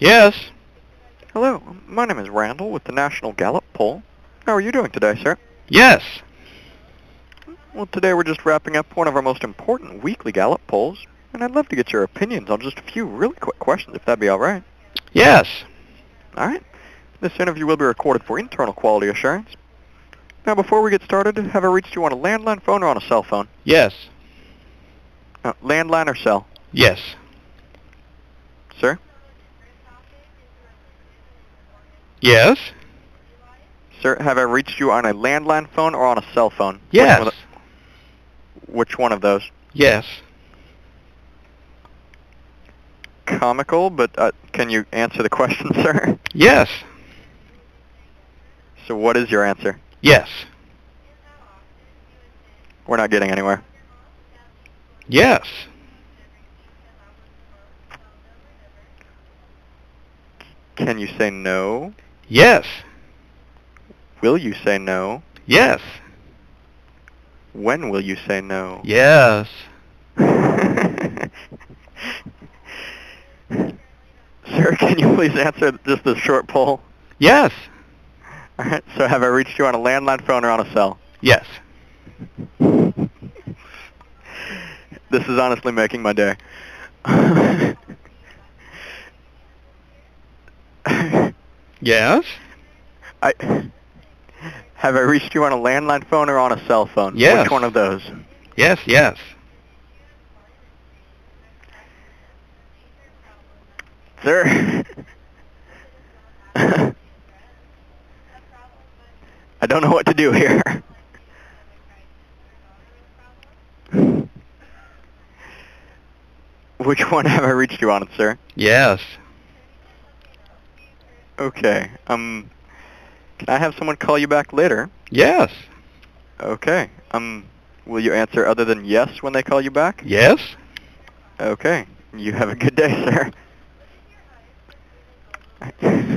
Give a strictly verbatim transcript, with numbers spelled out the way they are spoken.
Yes. Hello, my name is Randall with the National Gallup Poll. How are you doing today, sir? Yes. Well, today we're just wrapping up one of our most important weekly Gallup polls, and I'd love to get your opinions on just a few really quick questions, if that'd be all right. Yes. All right. This interview will be recorded for internal quality assurance. Now, before we get started, have I reached you on a landline phone or on a cell phone? Yes. Uh, landline or cell? Yes. Sir? Yes. Sir, have I reached you on a landline phone or on a cell phone? Yes. Which one of, which one of those? Yes. Comical, but uh, can you answer the question, sir? Yes. So what is your answer? Yes. We're not getting anywhere. Yes. Can you say no? Yes. Will you say no? Yes. When will you say no? Yes. Sir, can you please answer just a short poll? Yes. All right, so have I reached you on a landline phone or on a cell? Yes. This is honestly making my day. Yes. I have I reached you on a landline phone or on a cell phone? Yes. Which one of those? Yes. Yes. Sir? I don't know what to do here. Which one have I reached you on, sir? Yes. Okay. Um, can I have someone call you back later? Yes. Okay. Um, will you answer other than yes when they call you back? Yes. Okay. You have a good day, sir.